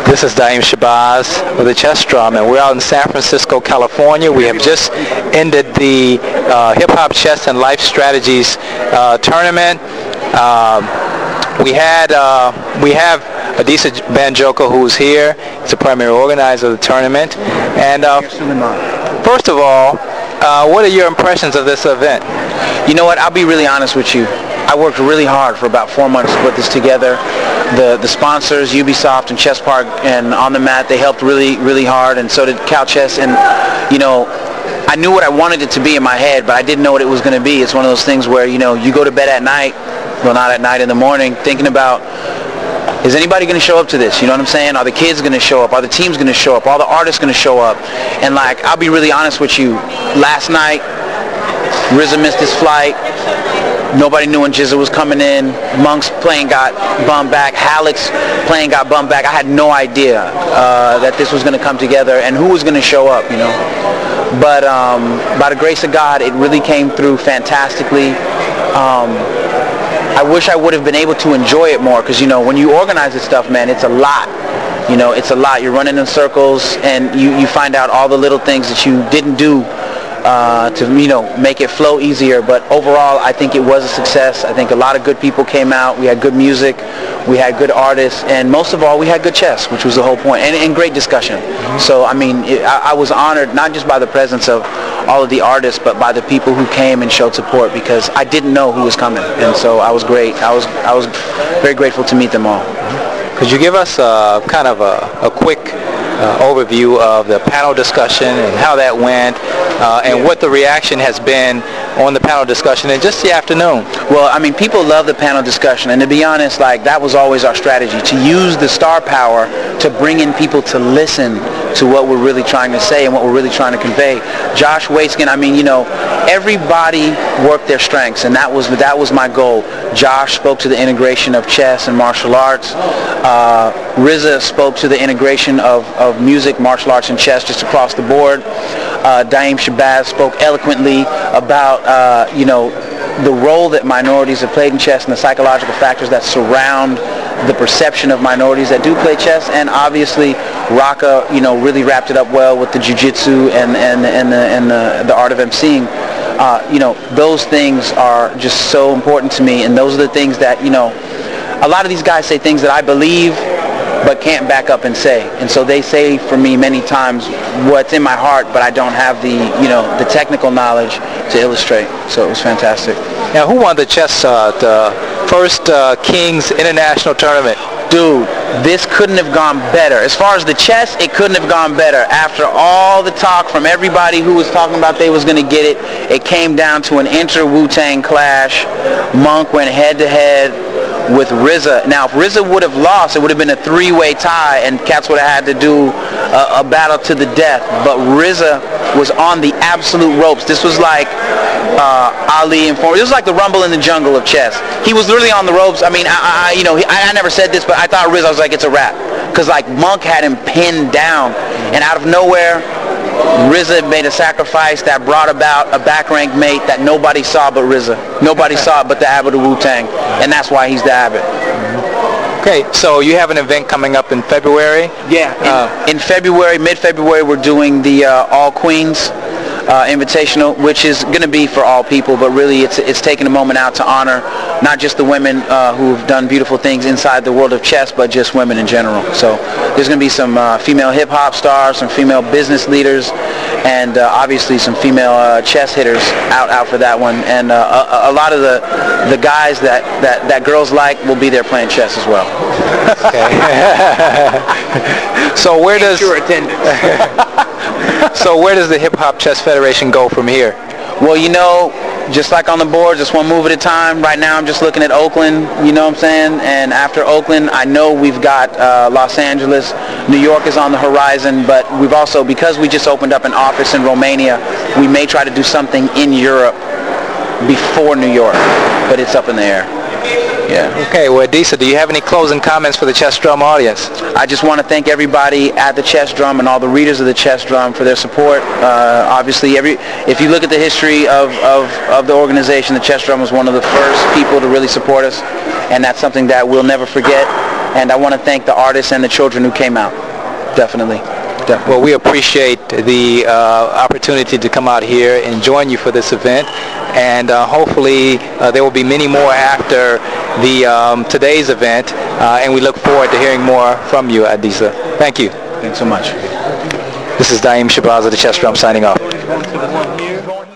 This is Daim Shabazz with the Chess Drum, and we're out in San Francisco, California. We have just ended the Hip Hop Chess and Life Strategies tournament. We have Adisa Banjoko, who's here. He's the primary organizer of the tournament. And first of all, what are your impressions of this event? You know what? I'll be really honest with you. I worked really hard for about 4 months to put this together. The sponsors, Ubisoft and Chess Park and On the Mat, they helped really, really hard, and so did Cal Chess. And, you know, I knew what I wanted it to be in my head, but I didn't know what it was going to be. It's one of those things where, you know, you go to bed at night, well, not at night, in the morning, thinking about, is anybody going to show up to this? You know what I'm saying? Are the kids going to show up? Are the teams going to show up? Are the artists going to show up? And, like, I'll be really honest with you. Last night, RZA missed his flight. Nobody knew when Jizza was coming in. Monk's plane got bumped back. Halleck's plane got bumped back. I had no idea that this was going to come together and who was going to show up, you know. But by the grace of God, it really came through fantastically. I wish I would have been able to enjoy it more because, you know, when you organize this stuff, man, it's a lot. You know, it's a lot. You're running in circles and you find out all the little things that you didn't do to, you know, make it flow easier. But overall, I think it was a success. I think a lot of good people came out. We had good music. We had good artists. And most of all, we had good chess, which was the whole point, and great discussion. So, I mean, I was honored not just by the presence of all of the artists, but by the people who came and showed support because I didn't know who was coming. And so I was great. I was very grateful to meet them all. Could you give us kind of a quick overview of the panel discussion and how that went and what the reaction has been on the panel discussion in just the afternoon? Well, I mean, people love the panel discussion, and to be honest, like, that was always our strategy, to use the star power to bring in people to listen to what we're really trying to say and what we're really trying to convey. Josh Waitzkin, I mean, you know, everybody worked their strengths, and that was my goal. Josh spoke to the integration of chess and martial arts. RZA spoke to the integration of music, martial arts, and chess just across the board. Daim Shabazz spoke eloquently about, you know, the role that minorities have played in chess and the psychological factors that surround the perception of minorities that do play chess. And obviously, Raka, you know, really wrapped it up well with the jiu-jitsu and the art of emceeing. You know, those things are just so important to me, and those are the things that, you know, a lot of these guys say things that I believe but can't back up and say. And so they say for me many times what's in my heart, but I don't have the, you know, the technical knowledge to illustrate. So it was fantastic. Now, who won the chess, the first Kings International Tournament? Dude, this couldn't have gone better. As far as the chess, it couldn't have gone better. After all the talk from everybody who was talking about they was going to get it, it came down to an inter-Wu-Tang clash. Monk went head-to-head with RZA. Now, if RZA would have lost, it would have been a three-way tie, and cats would have had to do a battle to the death. But RZA was on the absolute ropes. This was like Ali and Foreman. This was like the Rumble in the Jungle of chess. He was literally on the ropes. I mean, you know, I never said this, but I thought RZA, I was like, it's a wrap. Because, like, Monk had him pinned down, and out of nowhere, RZA made a sacrifice that brought about a back-rank mate that nobody saw but RZA. Nobody saw it but the Abbot of Wu-Tang, and that's why he's the Abbot. Okay, so you have an event coming up in February? Yeah, in February, mid-February, we're doing the All Queens Invitational, which is going to be for all people, but really it's taking a moment out to honor not just the women who have done beautiful things inside the world of chess, but just women in general. So there's going to be some female hip-hop stars, some female business leaders, and obviously some female chess hitters out for that one. And a lot of the guys that girls like will be there playing chess as well. Okay. So where does your attendance? So where does the Hip Hop Chess Federation go from here? Well, you know, just like on the board, just one move at a time. Right now I'm just looking at Oakland, you know what I'm saying? And after Oakland, I know we've got Los Angeles. New York is on the horizon, but we've also, because we just opened up an office in Romania, we may try to do something in Europe before New York, but it's up in the air. Yeah. Okay, well, Adisa, do you have any closing comments for the Chess Drum audience? I just want to thank everybody at the Chess Drum and all the readers of the Chess Drum for their support. Obviously, if you look at the history of the organization, the Chess Drum was one of the first people to really support us, and that's something that we'll never forget. And I want to thank the artists and the children who came out. Definitely. Well, we appreciate the opportunity to come out here and join you for this event, and hopefully there will be many more after the today's event, and we look forward to hearing more from you, Adisa. Thank you. Thanks so much. This is Daim Shabazz of the Chess Drum signing off.